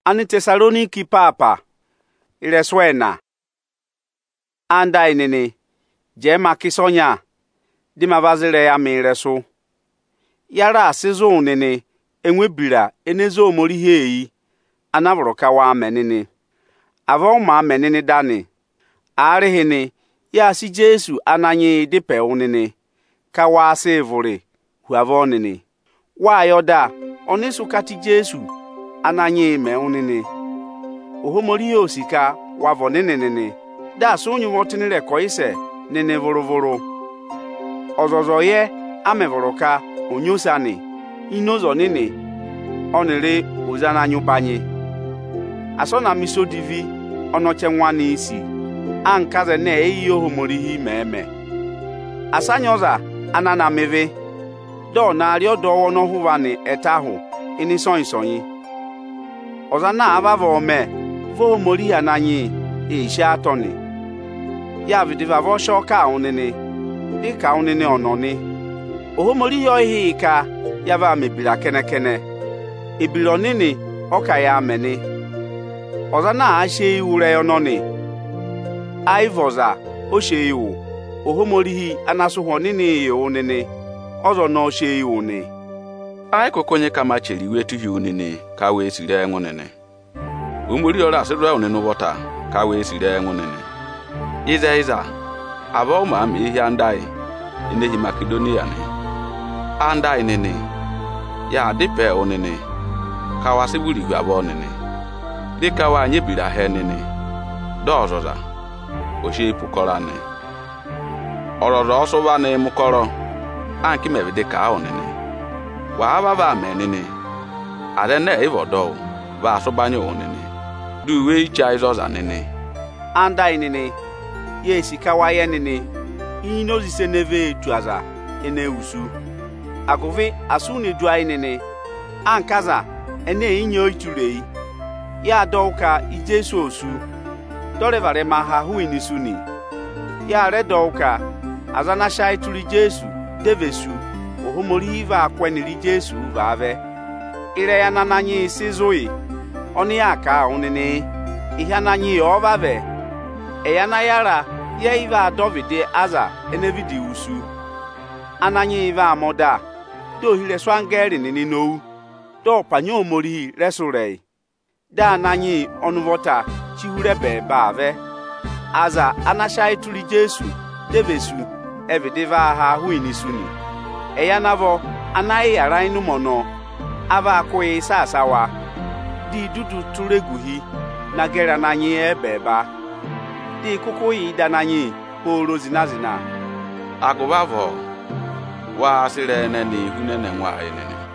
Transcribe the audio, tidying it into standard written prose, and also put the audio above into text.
Ani Tesaloniki papa ireswena anda inene je makisonya di mavazire ya mireso yara asizo nene enwebira enezo omori heyi anabro kawa menene avo ma menene dani arihini ya si Jesu ananye dipe unene kawa sevore huavo nene wa yoda onisu kati Jesu ananye me unene ohomori osika wavo nene da sonyu wotinire koise nene vorovoro ozozo ye amevoroka onyosani inozo nene onere ozana nyubanye asona miso divi onoche nwani isi ankaze ne eyi ohomori hi meme asanyoza anana meve do na ri odo wono huvani etahu ini sonyi ozana avavo me vo mori ananyi isha atoni ya vidiva vo shoka unene dika unene ononi ohomori yo hi ka ya va mebira kenekene ibiro nini oka ya meni ozana ashe ure ononi aivoza oshe iwu ohomori hi anasu honini yo nene ozo no she iwu ne ai kokonye kama cheri wetu hi unene ka we sire enwunene umuri ora asirwa unene wota ka we sire enwunene iza abo ma mi hi andai inehi Makedonia ne andai nene ya dipe unene ka wasiburi hu abo nene dika wa anye bira he nene dozoza oshi pukora ne ororo osoba ne mukoro anki mebide ka unene wa baba menene are na evodo ba sobanye unene duwe icha izoza nene anda nene yesi kawaye nene inozi seneve tuaza ene usu agovi asuni duai nene ankaza ene inyo iturei ya doka ijesu osu dorevare maha huini suni ya redoka azana shai turi Jesu devesu ohomori hiva akweniri Jesu vave ire ya nananyi sizoi oni aka unene ihe nanyi ovave eyana yara ye iva adovide aza enevidi usu ananyi iva amoda do hile swangeri nini nou do panyo omori resurei da ananyi onuvota chihurebe bave aza anashai turi Jesu devesu evideva ha huini suni eyanavo anaghị yara inu mono ava akụghị sasawa di dudu tureguhi na gera nanyi ebeba di kukuyi dananyi poro zinazina agubavo wa sire nene hunene nwa enene